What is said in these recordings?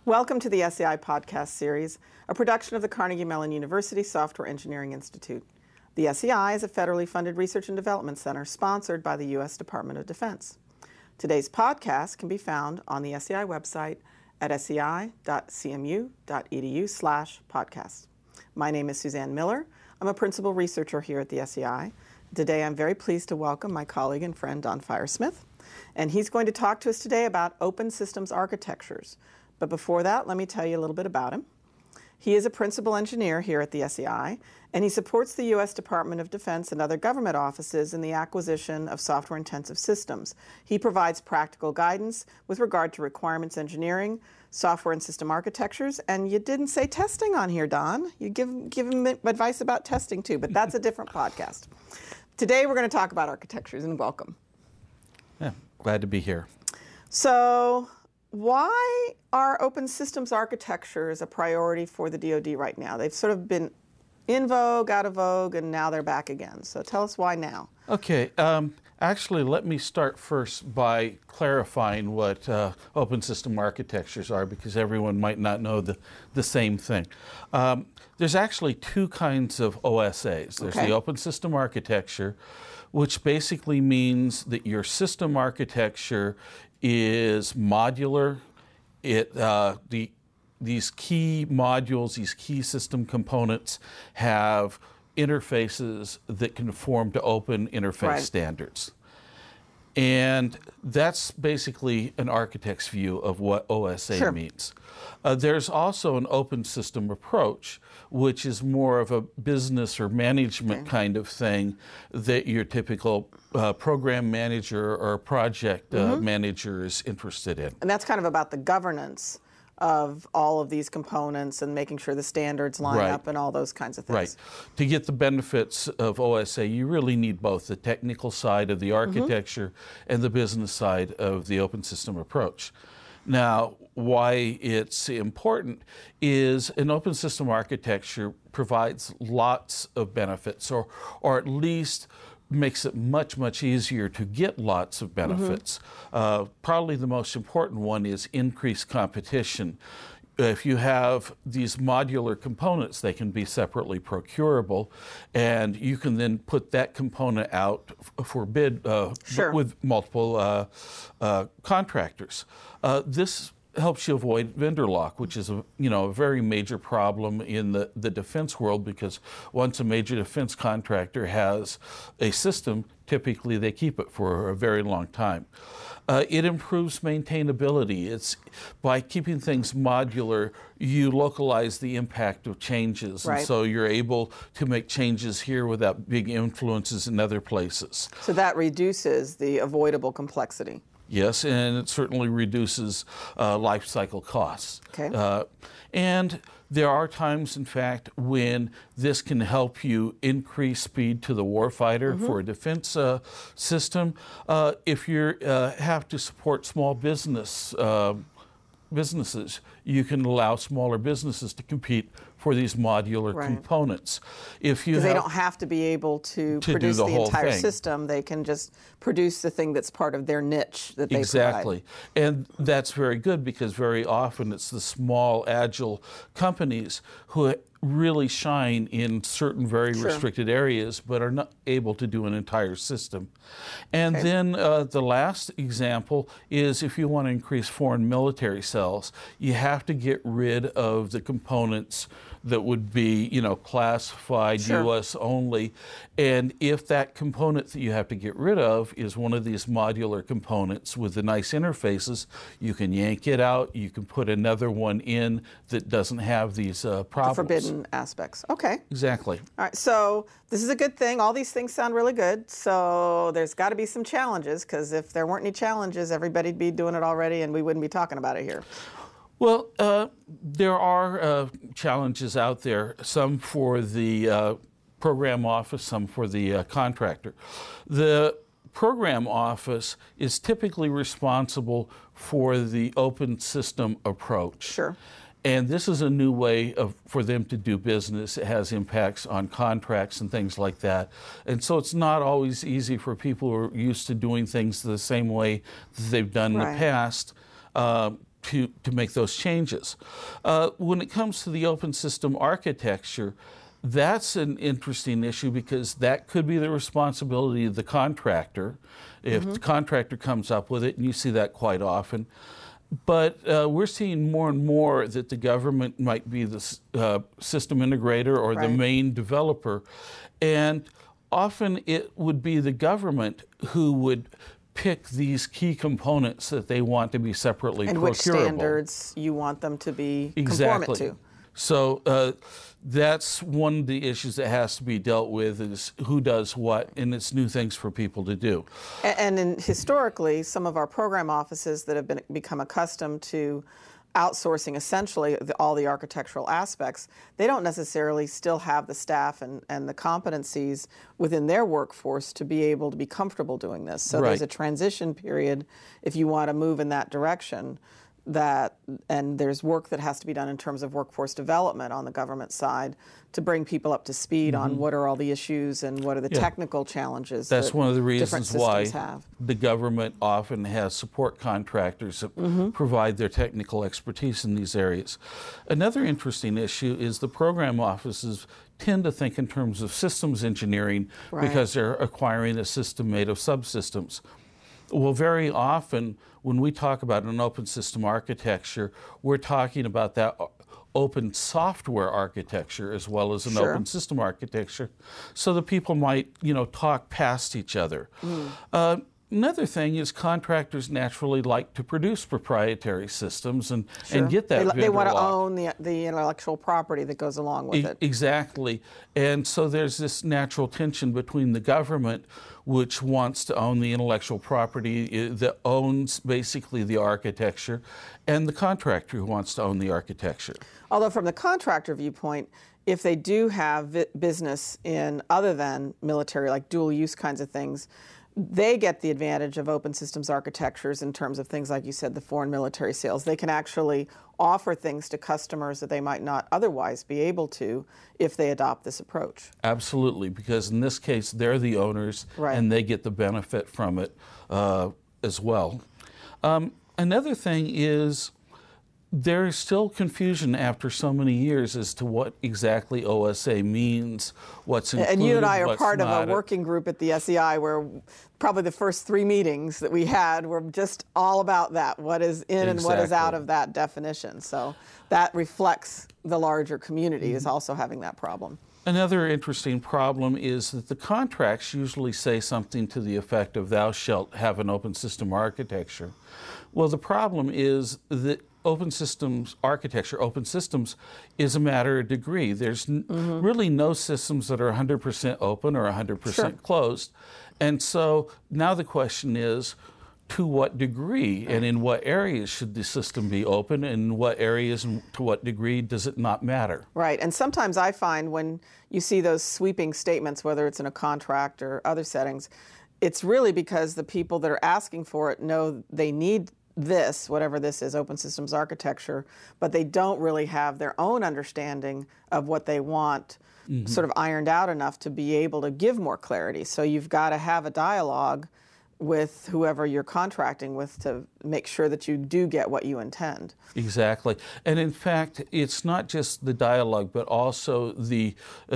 Welcome to the SEI podcast series, a production of the Carnegie Mellon University Software Engineering Institute. The SEI is a federally funded research and development center sponsored by the U.S. Department of Defense. Today's podcast can be found on the SEI website at sei.cmu.edu/podcast. My name is Suzanne Miller. I'm a principal researcher here at the SEI. Today I'm very pleased to welcome my colleague and friend Don Firesmith, and he's going to talk to us today about open systems architectures. But before that, let me tell you a little bit about him. He is a principal engineer here at the SEI, and he supports the U.S. Department of Defense and other government offices in the acquisition of software-intensive systems. He provides practical guidance with regard to requirements engineering, software and system architectures, and you didn't say testing on here, Don. You give him advice about testing too, but that's a different podcast. Today we're going to talk about architectures, and welcome. Yeah, glad to be here. So, why are open systems architectures a priority for the DoD right now? They've sort of been in vogue, out of vogue, and now they're back again. So tell us why now. Okay, actually let me start first by clarifying what open system architectures are, because everyone might not know the same thing. There's actually two kinds of OSAs. There's the open system architecture, which basically means that your system architecture is modular. These key modules, these key system components have interfaces that conform to open interface standards. And that's basically an architect's view of what OSA means. There's also an open system approach, which is more of a business or management kind of thing that your typical program manager or project manager is interested in. And that's kind of about the governance of all of these components and making sure the standards line up and all those kinds of things. Right. To get the benefits of OSA, you really need both the technical side of the architecture and the business side of the open system approach. Now, why it's important is an open system architecture provides lots of benefits, or at least makes it much, much easier to get lots of benefits. Probably the most important one is increased competition. If you have these modular components, they can be separately procurable, and you can then put that component out for bid with multiple contractors. This helps you avoid vendor lock, which is a very major problem in the defense world, because once a major defense contractor has a system, typically they keep it for a very long time. It improves maintainability. It's by keeping things modular, you localize the impact of changes, and so you're able to make changes here without big influences in other places. So that reduces the avoidable complexity. Yes, and it certainly reduces life cycle costs. And there are times, in fact, when this can help you increase speed to the warfighter for a defense system. If you have to support small businesses, you can allow smaller businesses to compete for these modular components. Because they don't have to be able to produce the entire system. They can just produce the thing that's part of their niche that they provide. And that's very good, because very often it's the small, agile companies who really shine in certain very restricted areas, but are not able to do an entire system. And then the last example is if you want to increase foreign military sales, you have to get rid of the components that would be, classified U.S. only. And if that component that you have to get rid of is one of these modular components with the nice interfaces, you can yank it out, you can put another one in that doesn't have these problems. The forbidden aspects. Okay. Exactly. All right, so this is a good thing. All these things sound really good. So there's got to be some challenges, because if there weren't any challenges, everybody'd be doing it already and we wouldn't be talking about it here. Well, there are challenges out there, some for the program office, some for the contractor. The program office is typically responsible for the open system approach. And this is a new way for them to do business. It has impacts on contracts and things like that. And so it's not always easy for people who are used to doing things the same way that they've done in the past to make those changes. When it comes to the open system architecture, that's an interesting issue because that could be the responsibility of the contractor if the contractor comes up with it, and you see that quite often. But we're seeing more and more that the government might be the system integrator or the main developer, and often it would be the government who would pick these key components that they want to be separately procurable. And which standards you want them to be conformant to. So that's one of the issues that has to be dealt with, is who does what, and it's new things for people to do. And historically, some of our program offices that have become accustomed to outsourcing essentially all the architectural aspects, they don't necessarily still have the staff and the competencies within their workforce to be able to be comfortable doing this. So there's a transition period if you want to move in that direction. And there's work that has to be done in terms of workforce development on the government side to bring people up to speed on what are all the issues and what are the technical challenges. That's one of the reasons why have. The government often has support contractors that provide their technical expertise in these areas. Another interesting issue is the program offices tend to think in terms of systems engineering because they're acquiring a system made of subsystems. Well, very often when we talk about an open system architecture, we're talking about that open software architecture as well as an open system architecture, so that people might, talk past each other. Another thing is contractors naturally like to produce proprietary systems and get that vendor They want to lock. own the intellectual property that goes along with it. Exactly. And so there's this natural tension between the government, which wants to own the intellectual property that owns basically the architecture, and the contractor who wants to own the architecture. Although from the contractor viewpoint, if they do have business in other than military, like dual use kinds of things, they get the advantage of open systems architectures in terms of things like you said, the foreign military sales. They can actually offer things to customers that they might not otherwise be able to if they adopt this approach. Absolutely, because in this case, they're the owners and they get the benefit from it as well. Another thing is there is still confusion after so many years as to what exactly OSA means, what's included, and you and I are part of not. a working group at the SEI where probably the first 3 meetings that we had were just all about that, what is in and what is out of that definition. So that reflects the larger community is also having that problem. Another interesting problem is that the contracts usually say something to the effect of thou shalt have an open system architecture. Well, the problem is that open systems architecture, open systems, is a matter of degree. There's really no systems that are 100% open or 100% closed. And so now the question is, to what degree and in what areas should the system be open, and in what areas and to what degree does it not matter? Right, and sometimes I find when you see those sweeping statements, whether it's in a contract or other settings, it's really because the people that are asking for it know they need this, whatever this is, open systems architecture, but they don't really have their own understanding of what they want sort of ironed out enough to be able to give more clarity. So you've got to have a dialogue with whoever you're contracting with to make sure that you do get what you intend. Exactly. And in fact, it's not just the dialogue, but also the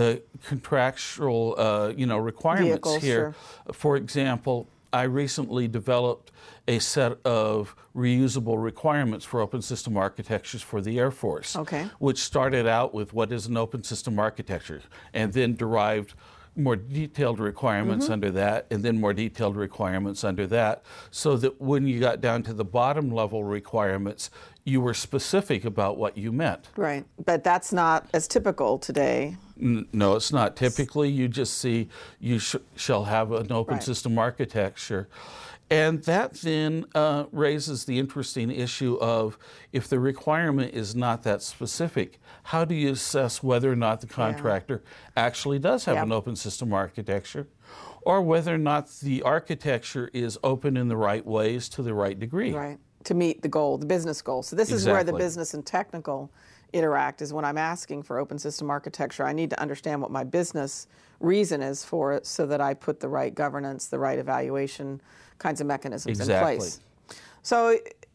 contractual requirements Vehicles, here. For example, I recently developed a set of reusable requirements for open system architectures for the Air Force, which started out with what is an open system architecture, and then derived more detailed requirements under that, and then more detailed requirements under that, so that when you got down to the bottom level requirements, you were specific about what you meant. Right, but that's not as typical today. No, it's not. Typically, you just see you shall have an open system architecture. And that then raises the interesting issue of, if the requirement is not that specific, how do you assess whether or not the contractor actually does have an open system architecture, or whether or not the architecture is open in the right ways to the right degree? Right, to meet the goal, the business goal. So this is where the business and technical interact, is when I'm asking for open system architecture, I need to understand what my business reason is for it so that I put the right governance, the right evaluation kinds of mechanisms in place. So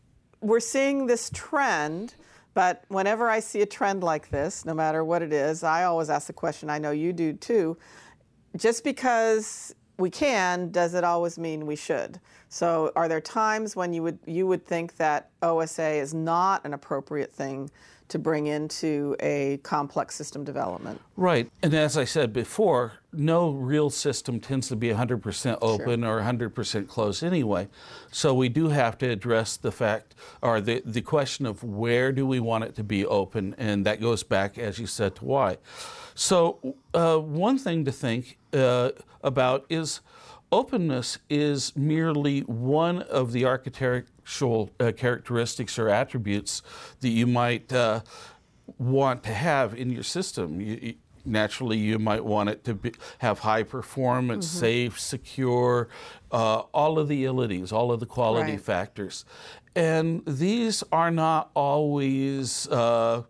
we're seeing this trend, but whenever I see a trend like this, no matter what it is, I always ask the question, I know you do too, just because we can, does it always mean we should? So are there times when you would think that OSA is not an appropriate thing to bring into a complex system development? Right. And as I said before, no real system tends to be 100% open or 100% closed anyway. So we do have to address the fact, or the question of where do we want it to be open, and that goes back, as you said, to why. So one thing to think about is openness is merely one of the architectural characteristics or attributes that you might want to have in your system. Naturally, you might want it to have high performance, safe, secure, all of the abilities, all of the quality factors. And these are not always, they're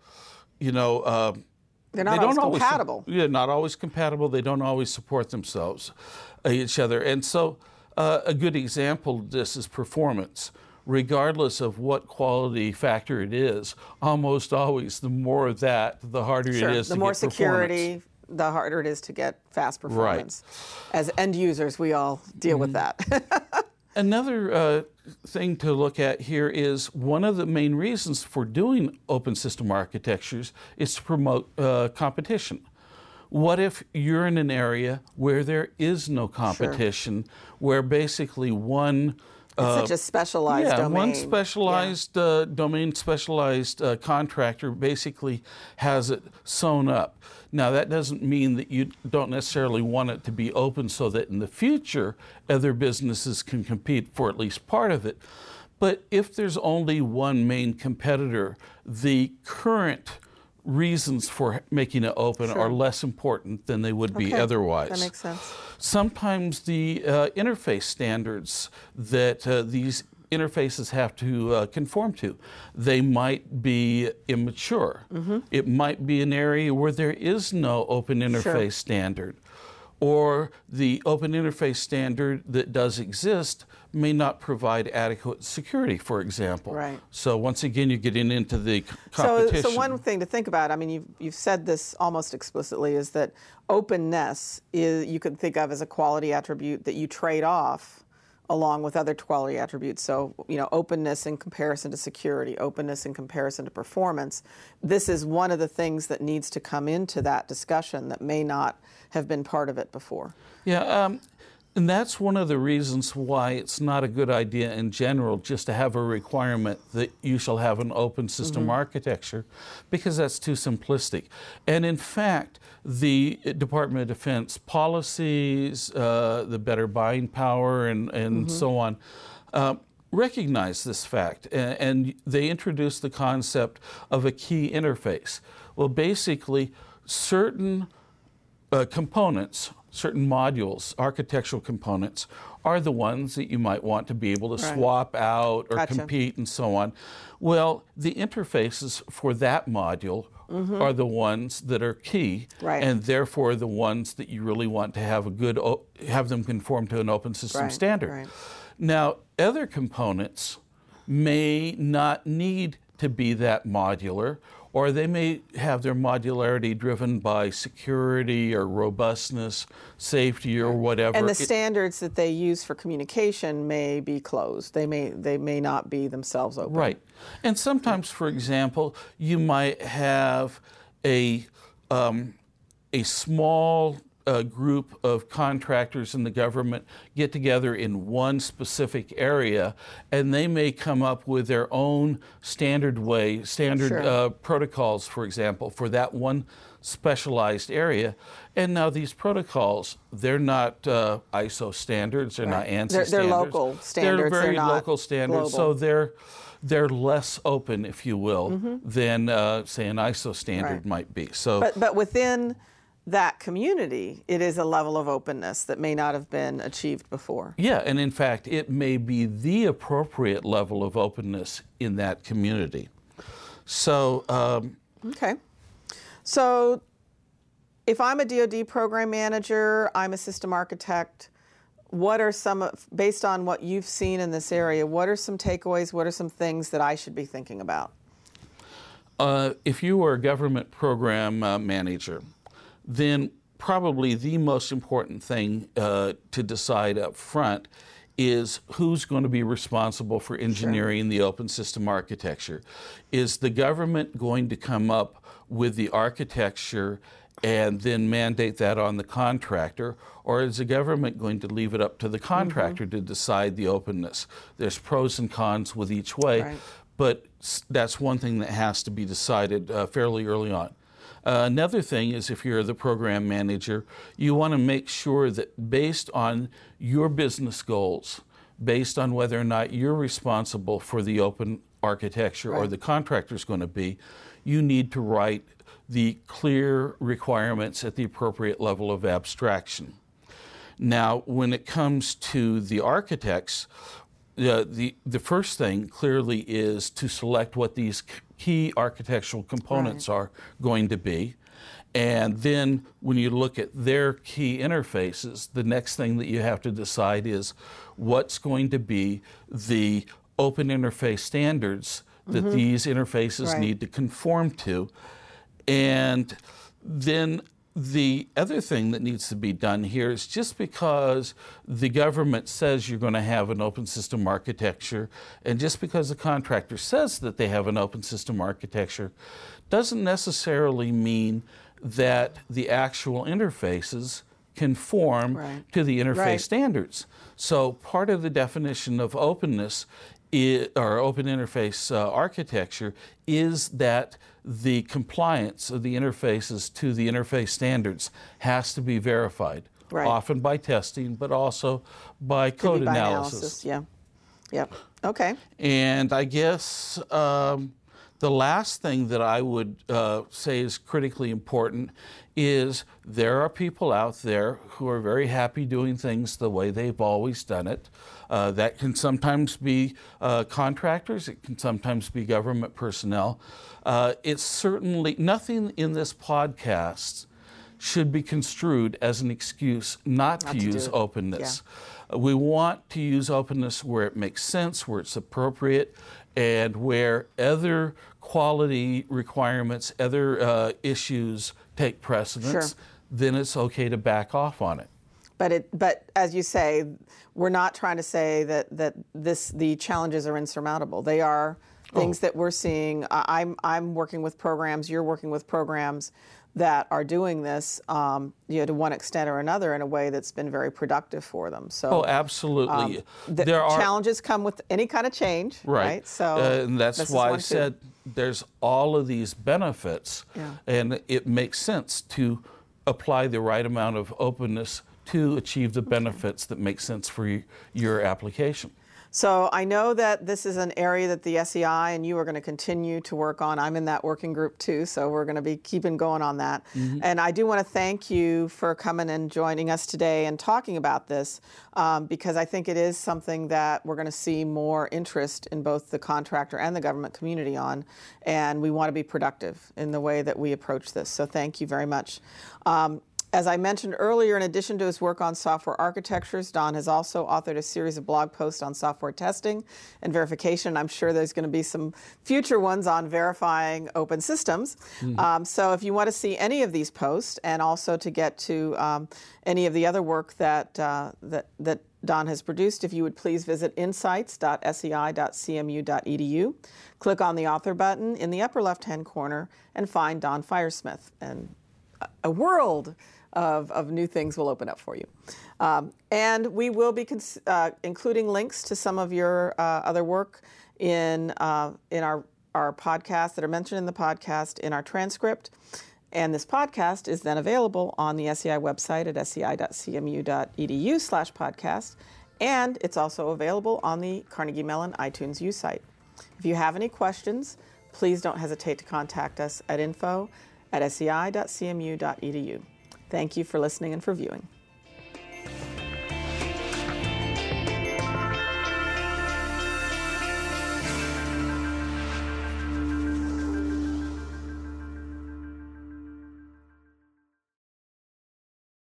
not always compatible. Not always compatible. They don't always support themselves, each other. And so a good example of this is performance. Regardless of what quality factor it is, almost always the more of that, the harder it is to get performance. The more security, the harder it is to get fast performance. Right. As end users, we all deal with that. Another thing to look at here is one of the main reasons for doing open system architectures is to promote competition. What if you're in an area where there is no competition, where basically one it's such a specialized domain. One specialized domain, specialized contractor basically has it sewn up. Now, that doesn't mean that you don't necessarily want it to be open so that in the future other businesses can compete for at least part of it. But if there's only one main competitor, the current reasons for making it open are less important than they would be otherwise. That makes sense. Sometimes the interface standards that these interfaces have to conform to, they might be immature. It might be an area where there is no open interface standard, or the open interface standard that does exist may not provide adequate security, for example. Right. So once again, you're getting into the competition. So one thing to think about, I mean, you've said this almost explicitly, is that openness is, you could think of as a quality attribute that you trade off along with other quality attributes. So, openness in comparison to security, openness in comparison to performance. This is one of the things that needs to come into that discussion that may not have been part of it before. Yeah, and that's one of the reasons why it's not a good idea in general just to have a requirement that you shall have an open system architecture, because that's too simplistic. And in fact, the Department of Defense policies, the better buying power, and so on, recognize this fact, and they introduced the concept of a key interface. Well, basically, certain components, certain modules, architectural components, are the ones that you might want to be able to swap out or compete and so on. Well, the interfaces for that module are the ones that are key, and therefore the ones that you really want to have have them conform to an open system standard. Now, other components may not need to be that modular, or they may have their modularity driven by security or robustness, safety, or whatever. And the standards that they use for communication may be closed. They may not be themselves open. Right. And sometimes, for example, you might have a small group of contractors in the government get together in one specific area, and they may come up with their own standard protocols, for example, for that one specialized area. And now these protocols, they're not ISO standards, they're not ANSI standards. They're local standards. They're very not local standards, global. so they're less open, if you will, than, say, an ISO standard might be. So, but within that community, it is a level of openness that may not have been achieved before. Yeah, and in fact, it may be the appropriate level of openness in that community. So, okay. So, if I'm a DoD program manager, I'm a system architect, what are based on what you've seen in this area, what are some takeaways, what are some things that I should be thinking about? If you are a government program manager, then probably the most important thing to decide up front is who's going to be responsible for engineering the open system architecture. Is the government going to come up with the architecture and then mandate that on the contractor, or is the government going to leave it up to the contractor to decide the openness? There's pros and cons with each way, but that's one thing that has to be decided fairly early on. Another thing is, if you're the program manager, you want to make sure that based on your business goals, based on whether or not you're responsible for the open architecture or the contractor's going to be, you need to write the clear requirements at the appropriate level of abstraction. Now, when it comes to the architects, the first thing clearly is to select what these key architectural components are going to be. And then when you look at their key interfaces, the next thing that you have to decide is what's going to be the open interface standards that these interfaces need to conform to. And then the other thing that needs to be done here is, just because the government says you're going to have an open system architecture, and just because the contractor says that they have an open system architecture, doesn't necessarily mean that the actual interfaces conform to the interface standards. So part of the definition of openness or open interface architecture is that the compliance of the interfaces to the interface standards has to be verified, often by testing, but also by code analysis. Okay. And I guess the last thing that I would say is critically important is there are people out there who are very happy doing things the way they've always done it. That can sometimes be contractors, it can sometimes be government personnel. It's certainly, nothing in this podcast should be construed as an excuse not to use openness. We want to use openness where it makes sense, where it's appropriate, and where other quality requirements, other issues take precedence, then it's okay to back off on it. But as you say, we're not trying to say that the challenges are insurmountable. They are things that we're seeing. I'm working with programs, you're working with programs that are doing this, to one extent or another, in a way that's been very productive for them. So, absolutely. There are challenges come with any kind of change, right? So, and that's why I said there's all of these benefits, and it makes sense to apply the right amount of openness to achieve the benefits that make sense for your application. So I know that this is an area that the SEI and you are going to continue to work on. I'm in that working group too, so we're going to be keeping going on that. And I do want to thank you for coming and joining us today and talking about this, because I think it is something that we're going to see more interest in both the contractor and the government community on, and we want to be productive in the way that we approach this. So thank you very much. As I mentioned earlier, in addition to his work on software architectures, Don has also authored a series of blog posts on software testing and verification. I'm sure there's going to be some future ones on verifying open systems. So if you want to see any of these posts, and also to get to any of the other work that Don has produced, if you would please visit insights.sei.cmu.edu, click on the author button in the upper left-hand corner, and find Don Firesmith. And a world of new things will open up for you. And we will be including links to some of your other work in our podcast that are mentioned in the podcast in our transcript. And this podcast is then available on the SEI website at sei.cmu.edu/podcast. And it's also available on the Carnegie Mellon iTunes U site. If you have any questions, please don't hesitate to contact us at info@sei.cmu.edu. Thank you for listening and for viewing.